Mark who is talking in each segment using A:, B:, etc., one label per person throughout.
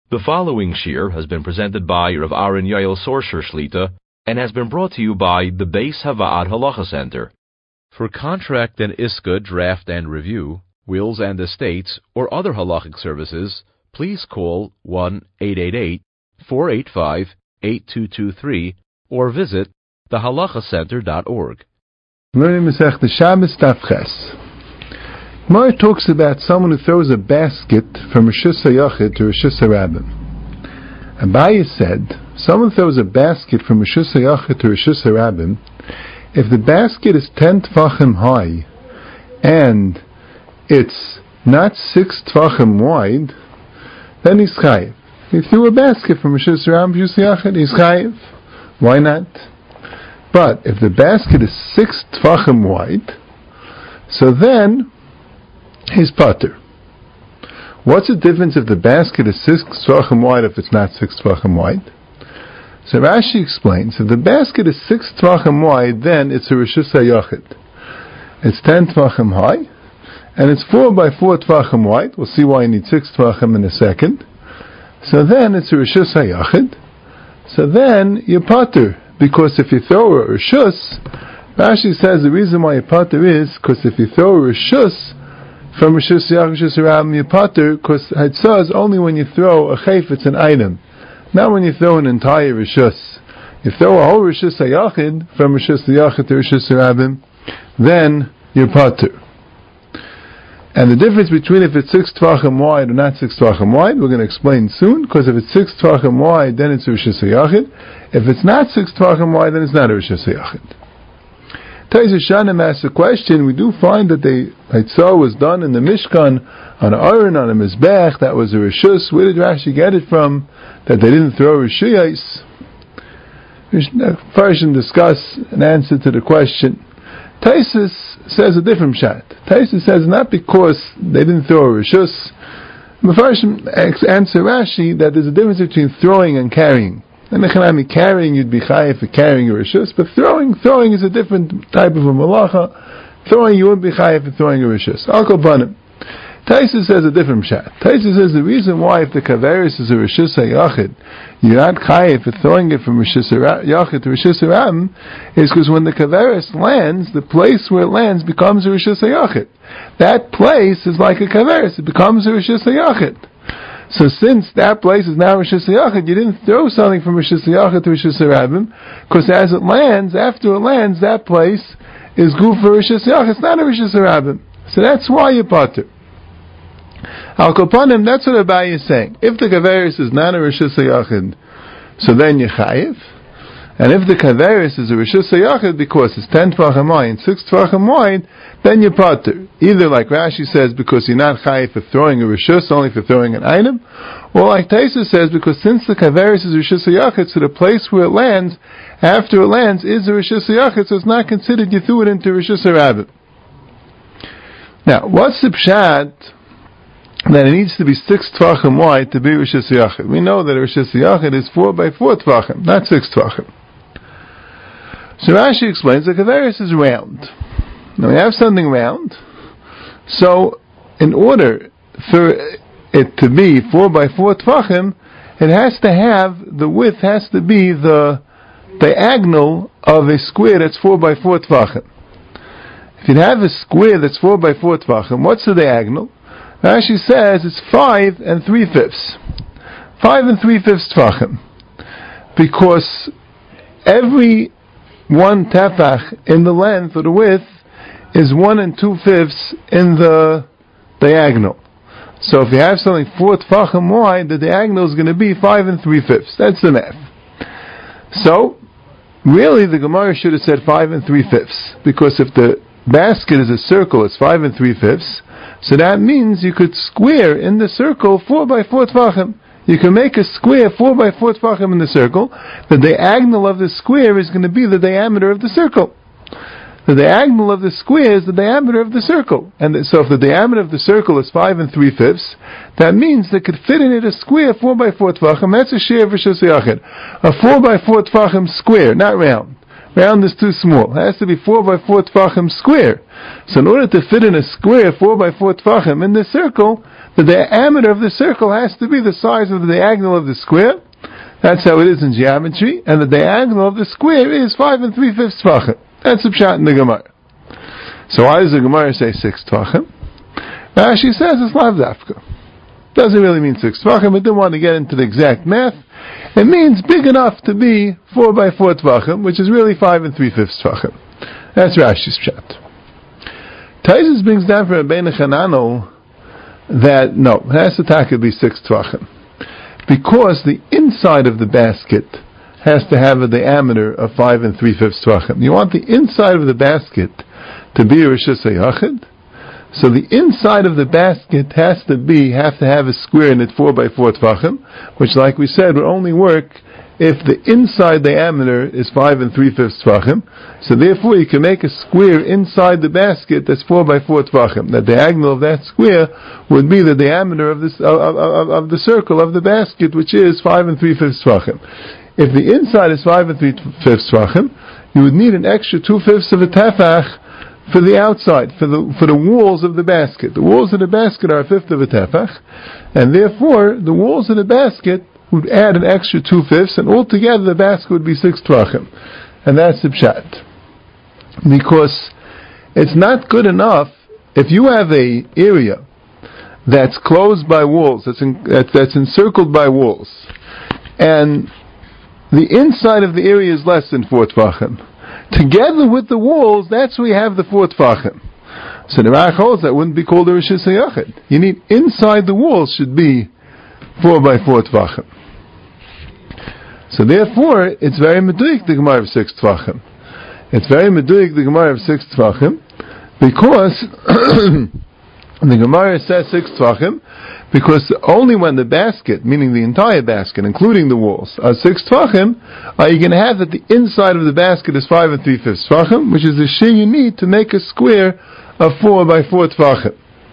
A: The following shir has been presented by Rav Aaron Yoel Sorsher Shlita and has been brought to you by the Beis Havad Halacha Center. For contract and iska draft and review, wills and estates, or other halachic services, please call 1-888-485-8223 or visit thehalachacenter.org.
B: Learning Masechta Shabbos Daf Ches. Gemara talks about someone who throws a basket from Rishus HaYachid to Rishus HaRabim. Abaye said, someone throws a basket from Rishus HaYachid to Rishus HaRabim. If the basket is 10 Tvachim high and it's not 6 Tvachim wide, then he's chayiv. He threw a basket from Rishus HaRabim to Rishus HaYachid, he's chayiv. Why not? But if the basket is 6 Tvachim wide, so then he's pater. What's the difference if the basket is 6 Tvachim wide if it's not 6 Tvachim wide? So Rashi explains, if the basket is 6 Tvachim wide, then it's a Rishus HaYachid. It's 10 Tvachim high, and it's 4 by 4 Tvachim wide. We'll see why you need 6 Tvachim in a second. So then it's a Rishus HaYachid. So then you're pater, because if you throw a Rishus, Rashi says the reason why you're pater is because if you throw a Rishus from Rishus HaYachid, Rishus HaRabim, you're pater, because it says only when you throw a chayfetz, an item. Not when you throw an entire Rishus. You throw a whole Rishus HaYachid from Rishus HaYachid to Rishus HaRabim, then you're pater. And the difference between if it's 6 Tvachim wide or not 6 Tvachim wide, we're going to explain soon, because if it's 6 Tvachim wide, then it's a Rishus HaYachid. If it's not 6 Tvachim wide, then it's not a Rishus HaYachid. Taisus Shanim asks a question. We do find that the Haitzah was done in the Mishkan on an Aron, on a Mizbech. That was a Rishus. Where did Rashi get it from? That they didn't throw Rishuyos. First, discuss an answer to the question. Taisus says a different pshat. Taisus says not because they didn't throw a Rishus. First, answer Rashi that there's a difference between throwing and carrying. And carrying, you'd be chayiv for carrying a Rishus, but throwing is a different type of a malacha. Throwing, you wouldn't be chayiv for throwing a Rishus. I'll go banim. Taisus says a different pshat. Taisus says the reason why if the kaveris is a Rishus HaYachid, you're not chayiv for throwing it from Rishus HaYachid to Rishus HaRabim, is because when the kaveris lands, the place where it lands becomes a Rishus HaYachid. That place is like a kaveris, it becomes a Rishus HaYachid. So since that place is now Rishus HaYachid, you didn't throw something from Rishus HaYachid to Rishus HaRabim, because as it lands, after it lands, that place is good for Rishus HaYachid. It's not a Rishus HaRabim. So that's why you pater. Al Kopanim, that's what Abaye is saying. If the Kaveris is not a Rishus HaYachid, so then you're chayiv. And if the Kaveris is a Rishus HaYachid because it's 10 Tvachim high and 6 Tvachim wide, then you're pater. Either like Rashi says, because you're not chayiv for throwing a Rishus, only for throwing an item, or like Taisus says, because since the Kaveris is a Rishus HaYachid, so the place where it lands, after it lands, is a Rishus HaYachid, so it's not considered you threw it into Rishus HaRabim. Now, what's the pshat that it needs to be 6 Tvachim wide to be Rishus HaYachid? We know that a Rishus HaYachid is 4 by 4 Tvachim, not 6 Tvachim. So Rashi explains that Kaveris is round. Now we have something round, so in order for it to be 4 by 4 Tvachim, it has to have, the width has to be the diagonal of a square that's 4 by 4 Tvachim. If you have a square that's 4 by 4 Tvachim, what's the diagonal? Rashi says it's 5 3/5. 5 3/5 Tvachim. Because every one tefach in the length or the width is 1 2/5 in the diagonal. So if you have something 4 Tvachim wide, the diagonal is going to be 5 3/5. That's the math. So, really the Gemara should have said 5 3/5. Because if the basket is a circle, it's 5 3/5. So that means you could square in the circle 4 by 4 Tvachim. You can make a square 4 by 4 Tvachim in the circle. The diagonal of the square is going to be the diameter of the circle. The diagonal of the square is the diameter of the circle. And so if the diameter of the circle is 5 3/5, that means they could fit in it a square 4 by 4 Tvachim. That's a share of Rishus HaYachid. A 4 by 4 Tvachim square, not round. Round is too small. It has to be 4 by 4 Tvachim square. So in order to fit in a square 4 by 4 Tvachim in the circle, the diameter of the circle has to be the size of the diagonal of the square. That's how it is in geometry, and the diagonal of the square is 5 3/5 tvachim. That's the pshat in the Gemara. So why does the Gemara say 6 tvachim? Rashi says it's lav dafka. Doesn't really mean 6 tvachim, but didn't want to get into the exact math. It means big enough to be 4 by 4 tvachim, which is really 5 3/5 tvachim. That's Rashi's pshat. Taisus brings down from Rabbeinu Chananel that no, it has to be 6 tvachim, because the inside of the basket has to have a diameter of 5 3/5 tvachim. You want the inside of the basket to be Rishus HaYachid, so the inside of the basket has to have a square in it 4 by 4 tvachim, which, like we said, will only work if the inside diameter is 5 3/5 tvachim. So therefore you can make a square inside the basket that's 4 by 4 tvachim. The diagonal of that square would be the diameter of the circle of the basket, which is 5 3/5 tvachim. If the inside is 5 3/5 tvachim, you would need an extra 2/5 of a tefach for the outside, for the walls of the basket. The walls of the basket are 1/5 of a tefach, and therefore the walls of the basket would add an extra 2/5, and altogether the basket would be 6 tvachim. And that's the pshat. Because it's not good enough if you have a area that's closed by walls, that's encircled by walls, and the inside of the area is less than 4 tvachim. Together with the walls, that's where you have the 4 tvachim. So the Rach holds that wouldn't be called a Rishus HaYachid. You need inside the walls should be 4 by 4 tvachim. So therefore, it's very meduik the Gemara of 6 tvachim. It's very meduik the Gemara of 6 tvachim, because the Gemara says 6 tvachim, because only when the basket, meaning the entire basket, including the walls, are 6 tvachim, are you going to have that the inside of the basket is 5 3/5 tvachim, which is the shear you need to make a square of 4 by 4 tvachim.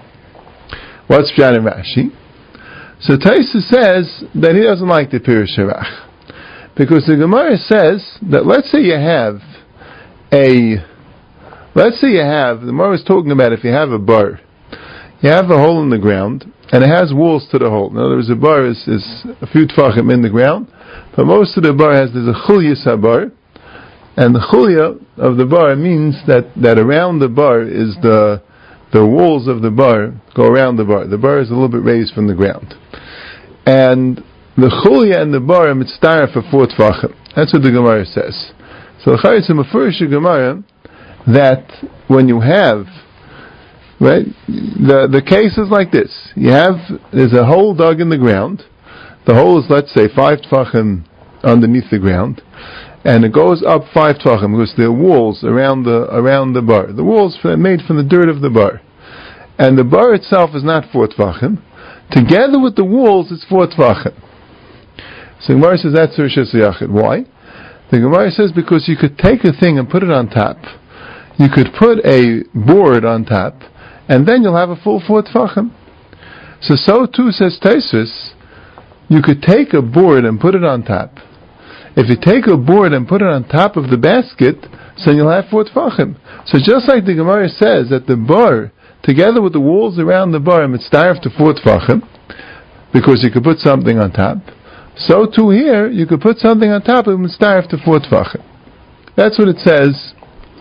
B: What's pshat in Rashi? So Taisus says that he doesn't like the Pirush Harach, because the Gemara says that let's say you have, the Gemara is talking about if you have a bar, you have a hole in the ground, and it has walls to the hole. In other words, the bar is a few tvachim in the ground, but most of the bar there's a chulyas habar, and the chulya of the bar means that around the bar is the walls of the bar go around the bar. The bar is a little bit raised from the ground. And the chulya and the bar are mitzvah for 4 tvachim. That's what the Gemara says. So the Chayyim Mefurish Gemara that when you have, right, the case is like this. There's a hole dug in the ground. The hole is, let's say, 5 tvachim underneath the ground, and it goes up 5 tvachim because there are walls around the bar. The walls are made from the dirt of the bar, and the bar itself is not 4 tvachim. Together with the walls, it's 4 tvachim. So the Gemara says that's Rishus HaYachid. Why? The Gemara says because you could take a thing and put it on top. You could put a board on top, and then you'll have a full 4 tvachim. So too says Taisus, you could take a board and put it on top. If you take a board and put it on top of the basket, so you'll have 4 tvachim. So just like the Gemara says that the bar, together with the walls around the bar, it's starved to 4 tvachim, because you could put something on top. So too here, you could put something on top of it, it's starved to 4 tvachim. That's what it says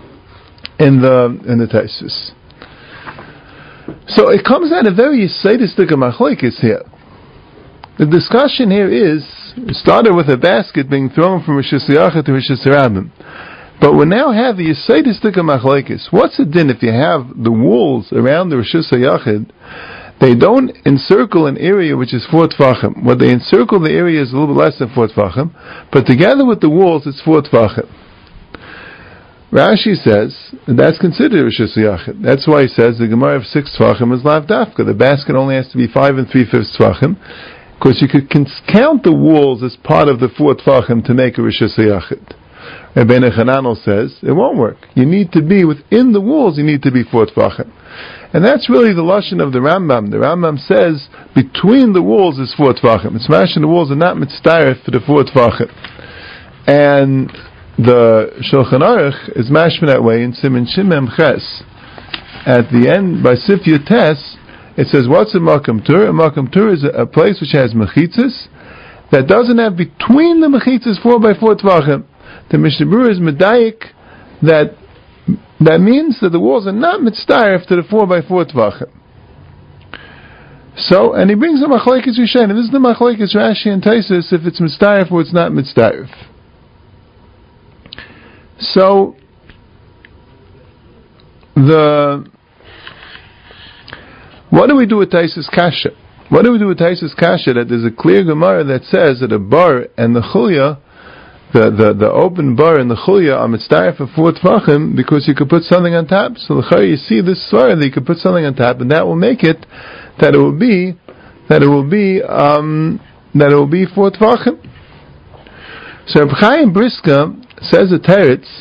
B: in the Taisus. So it comes out a very yesodistic machlokes here. The discussion here it started with a basket being thrown from Rishus HaYachid to Rishus HaRabim. But we now have the yesodistic machlokes. What's the din if you have the walls around the Rishus HaYachid? They don't encircle an area which is 4 tvachim. What they encircle the area is a little bit less than 4 tvachim, but together with the walls it's 4 tvachim. Rashi says that's considered Rishus HaYachid. That's why he says the Gemara of 6 tvachim is lav dafka. The basket only has to be 5 3/5 tvachim, because you could count the walls as part of the 4 tvachim to make a Rishus HaYachid. Rabbeinu Chananel says it won't work. You need to be within the walls. You need to be 4 tvachim, and that's really the lashon of the Rambam. The Rambam says between the walls is 4 tvachim. It's mashing the walls are not mitzvah for the 4 tvachim, and the Shulchan Aruch is mashman that way in Siman Shimem Ches. At the end, by Sif Yotes, It says, what's a Makam Tur? A Makam Tur is a place which has mechitzas that doesn't have between the mechitzas 4x4 tvachim. The Mishnah Berurah is medayik that means that the walls are not mitzdaref to the 4x4 tvachim. So, and he brings a machlekes Rishonim. This is the machlekes Rashi and Taisus if it's mitzdaref or it's not mitzdaref. So, what do we do with Taisus Kasha? What do we do with Taisus Kasha? That there's a clear Gemara that says that a bar and the chulya, the open bar and the chulya are mitzdaref for 4 tvachim because you could put something on top. So you see this svara that you could put something on top, and that will make it that it will be 4 tvachim. So Reb Chaim Briska says a teretz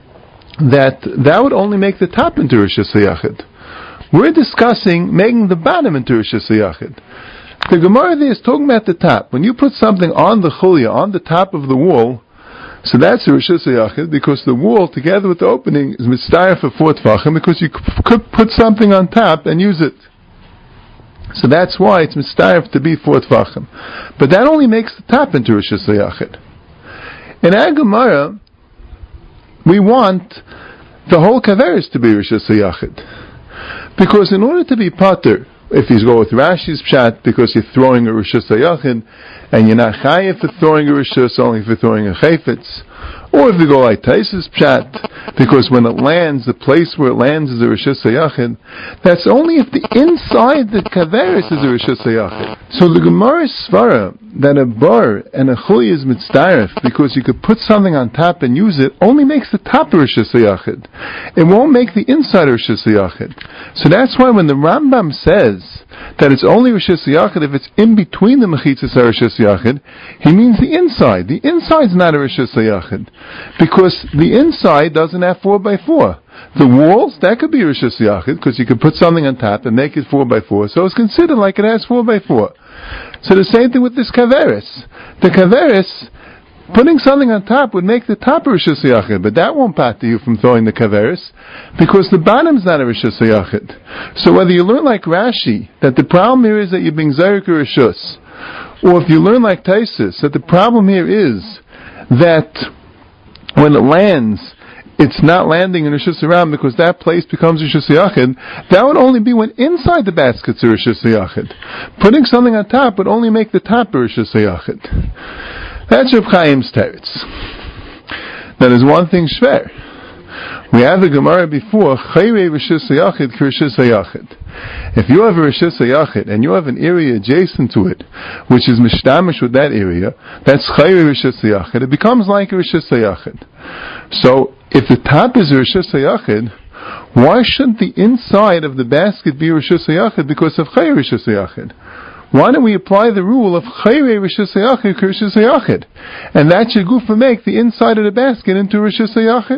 B: that would only make the top into Rosh Hashanah. We're discussing making the bottom into Rosh Hashanah. The Gemara there is talking about the top. When you put something on the chulya, on the top of the wall, so that's Rosh Hashanah, because the wall together with the opening is mitzdaref for 4 tvachim, because you could put something on top and use it. So that's why it's mitzdaref to be 4 tvachim. But that only makes the top into Rosh Hashanah. In our Gemara, we want the whole kaveris to be Rosh Hashanah. Because in order to be pater, if you go with Rashi's pshat, because you're throwing a Rosh Hashanah and you're not chayiv for throwing a Rosh Hashanah, only for throwing a chayfetz, or if you go like Taisus pshat, because when it lands, the place where it lands is a Rosh Hashanah, that's only if the inside the kaveris is a Rosh Hashanah. So the Gemara svara that a bar and a chulya is mitzdaref because you could put something on top and use it only makes the top a Rosh Hashanah. It won't make the inside a Rosh Hashanah. So that's why when the Rambam says that it's only Rosh Hashanah if it's in between the mechitzas and Rosh Hashanah, he means the inside. The inside's not a Rosh Hashanah because the inside doesn't have 4x4. The walls, that could be Rosh Hashanah because you could put something on top and make it 4x4. So it's considered like it has 4x4. So the same thing with this kaveris. The kaveris, putting something on top would make the top a Rosh Hashanah, but that won't pater you from throwing the kaveris because the bottom's not a Rosh Hashanah. So whether you learn like Rashi that the problem here is that you're being Zarek or Rishus, or if you learn like Taisus that the problem here is that when it lands, it's not landing in Rosh Hashanah because that place becomes Rosh Hashanah. That would only be when inside the basket's Rosh Hashanah. Putting something on top would only make the top Rosh Hashanah. That's Reb Chaim's teretz. Now there's one thing shver. We have the Gemara before, Chayrei Rosh Hashanah Rosh Hashanah. If you have a Rosh Hashanah and you have an area adjacent to it, which is mishtamish with that area, that's Chayrei Rosh Hashanah. It becomes like a Rosh Hashanah. So, if the top is Rosh Hashanah, why shouldn't the inside of the basket be Rosh Hashanah because of Chayrei Rosh Hashanah? Why don't we apply the rule of Chayrei Rosh Hashanah Rosh Hashanah? And that should go for make the inside of the basket into Rosh Hashanah.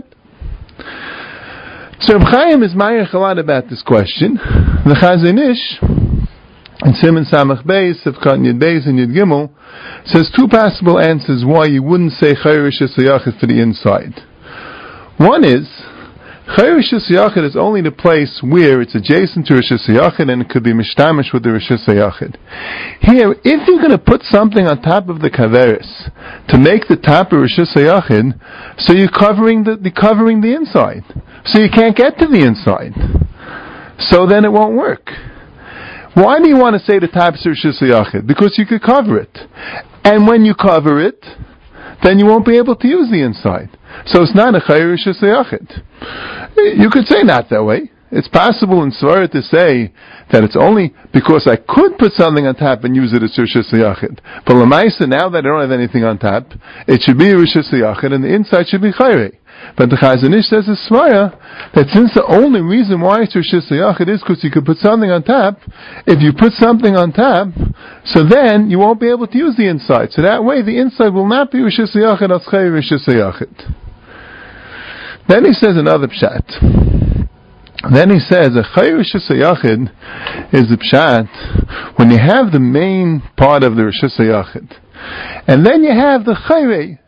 B: So Reb Chaim is ma'arich a lot about this question. The Chazon Ish, in Siman Samach Beis, Sivkat Yud Beis and Yud Gimel, says 2 possible answers why you wouldn't say Chayrei Rosh Hashanah for the inside. One is, Chayrei Rosh Hashanah is only the place where it's adjacent to Rosh Hashanah and it could be mishtamish with the Rosh Hashanah. Here, if you're going to put something on top of the kaveris to make the top of Rosh Hashanah, so you're covering the inside. So you can't get to the inside. So then it won't work. Why do you want to say the top is Rosh Hashanah? Because you could cover it. And when you cover it, then you won't be able to use the inside. So it's not a Chayrei Rosh Hashanah. You could say not that way. It's possible in Svara to say that it's only because I could put something on top and use it as Rosh Hashanah. But L'maisa, now that I don't have anything on top, it should be Rosh Hashanah and the inside should be Chayrei. But the Chazon Ish says in Svara that since the only reason why it's Rosh Hashanah is because you could put something on top, if you put something on top, so then you won't be able to use the inside. So that way the inside will not be Rosh Hashanah as Chayrei Rosh Hashanah. Then he says another pshat. Then he says a Chayrei Rosh Hashanah is the pshat when you have the main part of the Rosh Hashanah, and then you have the Chayrei.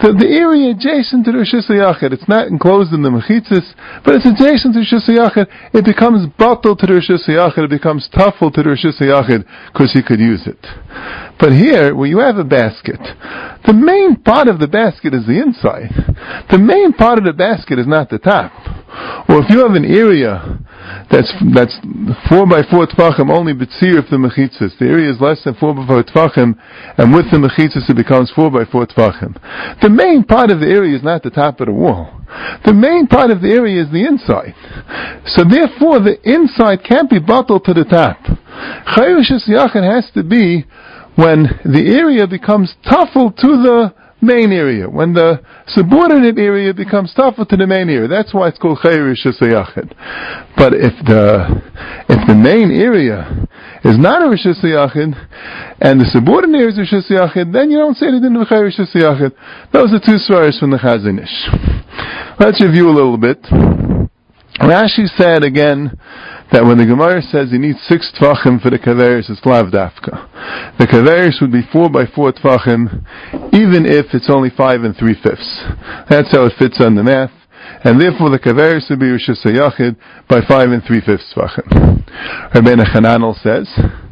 B: the area adjacent to the Rishus HaYachid. It's not enclosed in the Mechitzis, but it's adjacent to Rishus HaYachid. It becomes batal to the Rishus HaYachid. It becomes tuffle to the Rishus HaYachid because he could use it. But here, where you have a basket, the main part of the basket is the inside. The main part of the basket is not the top. Or if you have an area that's 4 by 4 tefachim only b'tzir if the mechitzas, the area is less than 4 by 4 tefachim, and with the mechitzas it becomes 4 by 4 tefachim. The main part of the area is not the top of the wall. The main part of the area is the inside. So therefore the inside can't be bottled to the top. Chayei Rishus HaYachid has to be when the area becomes tuffle to the main area, when the subordinate area becomes tuffle to the main area. That's why it's called Chayei Rishus HaYachid. But if the main area is not a Rishus HaYachid, and the subordinate area is Rishus HaYachid, then you don't say anything of Chayei Rishus HaYachid. Those are two svaros from the Chazon Ish. Let's review a little bit. Rashi said again that when the Gemara says you need 6 tvachim for the kaveris, it's lav dafka. The kaveris would be 4 by 4 tvachim, even if it's only 5 3/5. That's how it fits on the math, and therefore the kaveris would be Rishus HaYachid by 5 3/5 tvachim. Rabbeinu Chananel says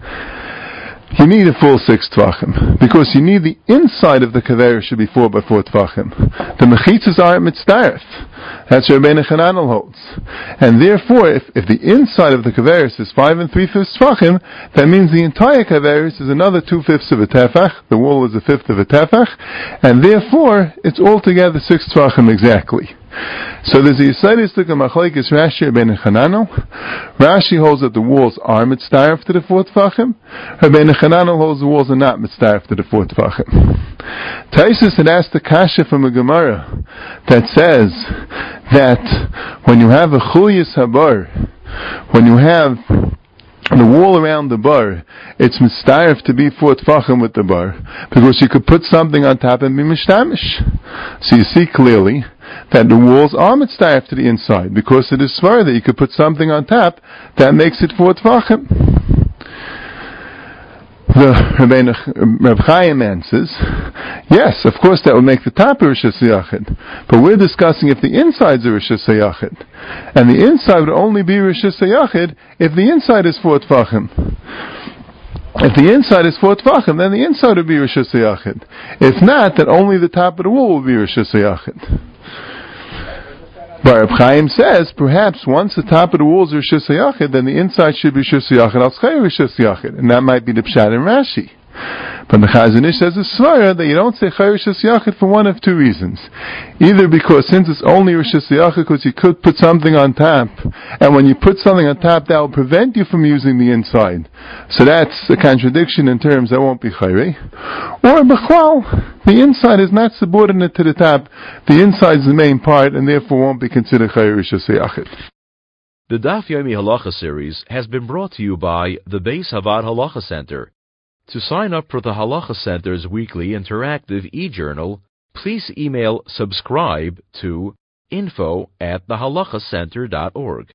B: you need a full 6 tvachim, because you need the inside of the kaveris should be 4 by 4 tvachim. The mechitzas aren't mitzdaref. That's what Rabbeinu Chananel holds. And therefore, if the inside of the kaveris is 5 3/5 tvachim, that means the entire kaveris is another 2/5 of a tefach, the wall is 1/5 of a tefach, and therefore, it's altogether 6 tvachim exactly. So there's the Yisraelis look at Machlekes Rashi Rabbeinu Chananel. Rashi holds that the walls are mitzdaref to the 4 tefachim. Rabbeinu Chananel holds the walls are not mitzdaref to the 4 tefachim. Taisus had asked the kasha from a Gemara that says that when you have a chulyas habar, when you have the wall around the bar, it's mitzdaref to be 4 tefachim with the bar, because you could put something on top and be mishtamish. So you see clearly that the walls are mitzdaref to the inside, because it is svar that you could put something on top that makes it 4 tvachim. The Reb Chaim answers, yes, of course that would make the top a Rishus HaYachid, but we're discussing if the inside's a Rishus HaYachid, and the inside would only be Rishus HaYachid if the inside is 4 tvachim. If the inside is 4 tvachim, then the inside would be Rishus HaYachid. If not, then only the top of the wall will be Rishus HaYachid. But Reb Chaim says, perhaps once the top of the wall is Rishus HaYachid, then the inside should be Rishus HaYachid al Chayei Rishus HaYachid, and that might be the Pshat in Rashi. But the Chazon Ish says a svara that you don't say Chayei Rishus HaYachid for one of 2 reasons. Either because since it's only Rishus HaYachid, because you could put something on top, and when you put something on top, that will prevent you from using the inside. So that's a contradiction in terms that won't be Chayei. Or B'chlal, the inside is not subordinate to the top. The inside is the main part, and therefore won't be considered Chayei Rishus HaYachid.
A: The Daf Yomi Halacha series has been brought to you by the Beis Havad Halacha Center. To sign up for the Halacha Center's weekly interactive e-journal, please email subscribe to info@thehalachacenter.org.